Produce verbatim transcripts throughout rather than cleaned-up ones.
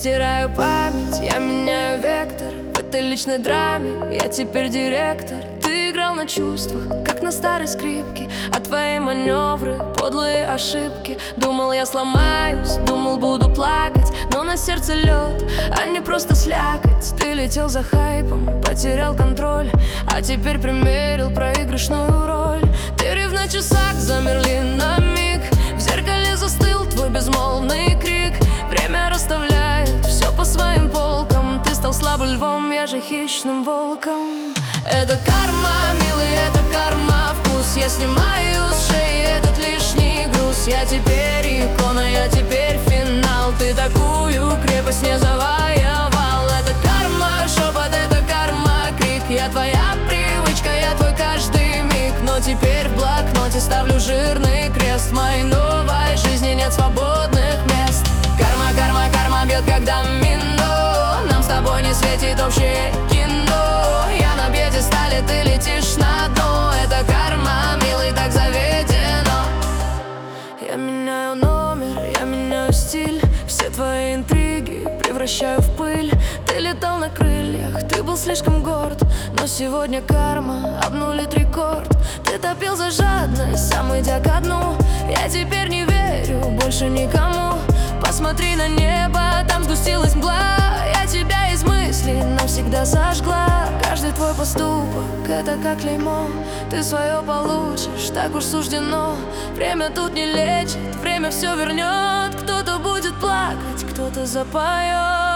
стираю память, я меняю вектор. В этой личной драме я теперь директор. Ты играл на чувствах, как на старой скрипке, а твои маневры, подлые ошибки. Думал, я сломаюсь, думал, буду плакать, но на сердце лед, а не просто слякоть. Ты летел за хайпом, потерял контроль, а теперь примерил проигрышную роль. Деревья на часах замерли на миг, в зеркале застыл твой безмолвный крик. Время расставляет все по своим полкам. Ты стал слабым львом, я же хищным волком. Это карма, милый, это карма, вкус. Я снимаю с шеи этот лишний груз. Я теперь икона, я теперь финал. Ты такую крепость не завоевал. Это карма, шепот, это карма, крик. Я твоя привычка, я твой каждый миг. Но теперь в блокноте ставлю жирный крест. В моей новой жизни нет свободных мест. Карма, карма, карма бьет, когда мино. Нам с тобой не светит общее кино. Я на пьедестале, ты летишь на дно. Это карма, милый, так заведено. Я меняю номер, я меняю стиль. Все твои интриги превращаю в пыль. Ты летал на крыльях, ты был слишком горд. Но сегодня карма обнулит рекорд. Ты топил за жадность, сам идя ко дну. Я теперь не верю больше никому. Посмотри на небо, там сгустилась мгла. Я тебя из мыслей навсегда сожгла. Каждый твой поступок — это как клеймо. Ты свое получишь, так уж суждено. Время тут не лечит, время все вернет. Кто-то будет плакать, кто-то запоет.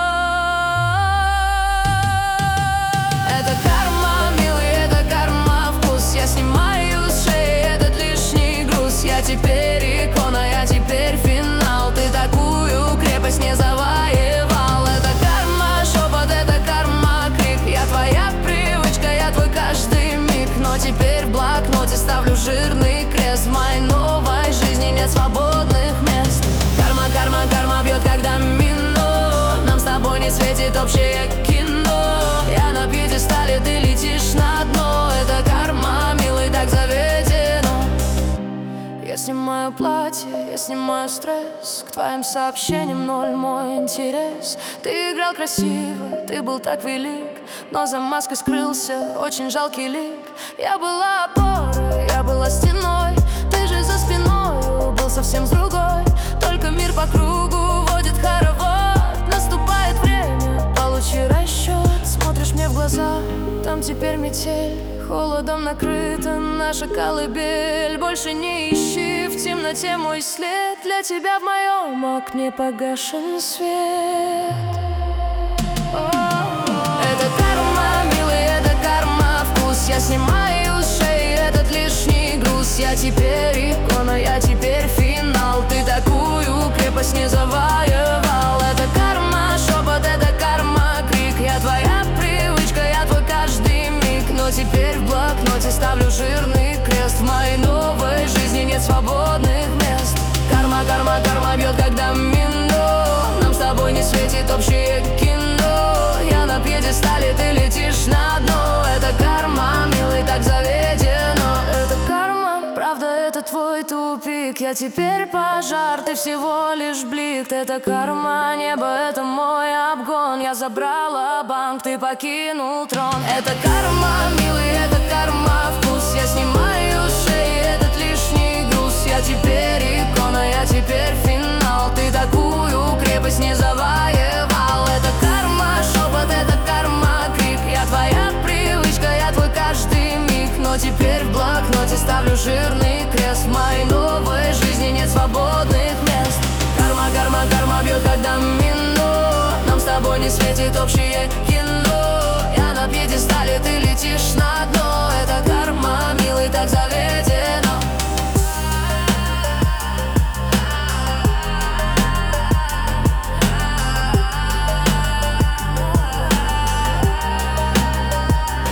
Это карма, милый, это карма, вкус. Я снимаю с шеи этот лишний груз. Я теперь икона, я теперь финал. Ты такую крепость не завоевал. Это карма, шепот, это карма, крик. Я твоя привычка, я твой каждый миг. Но теперь в блокноте ставлю жирный крест. В моей новой жизни нет свободных мест. Карма, карма, карма бьет, когда мино. Нам с тобой не светит общее кино. Я на пьедестале, ты летишь на дно. Это карма, милый, так заведено. Я снимаю платье, я снимаю стресс. К твоим сообщениям ноль мой интерес. Ты играл красиво, ты был так велик, но за маской скрылся очень жалкий лик. Я была опорой, я была стеной. Ты же за спиной был совсем с другой. Только мир по кругу водит хоровод. Наступает время, получи расчет. Смотришь мне в глаза, там теперь метель. Холодом накрыта наша колыбель. Больше не ищи в темноте мой след. Для тебя в моем окне погашен свет. Это карма, милый, это карма, вкус. Я снимаю с шеи этот лишний груз. Я теперь икона, я теперь финал. Ты такую крепость не завоевал. Это карма, шепот, это карма, крик. Я твоя привычка, я твой каждый миг. Но теперь в блокноте ставлю жирный крест. В моей новой жизни нет свободных мест. Карма, карма, карма бьет, когда мино. Нам с тобой не светит общее кино. Я на пьедестале, ты летишь на дно. Это карма, милый, так заведено. Это карма, правда, это твой тупик. Я теперь пожар, ты всего лишь блик. Это карма, небо, это мой обгон. Я забрала банк, ты покинул трон. Это карма, милый, это карма, вкус. Я снимаю с шеи этот лишний груз. Я теперь икона, я теперь финал. Ты такую крепость не завоевал. Это карма, шепот, это карма, крик. Я твоя привычка, я твой каждый миг. Но теперь в блокноте ставлю жирный крест. В моей новой жизни нет свободных мест. Карма, карма, карма бьет, когда мино. Нам с тобой не светит общее кино.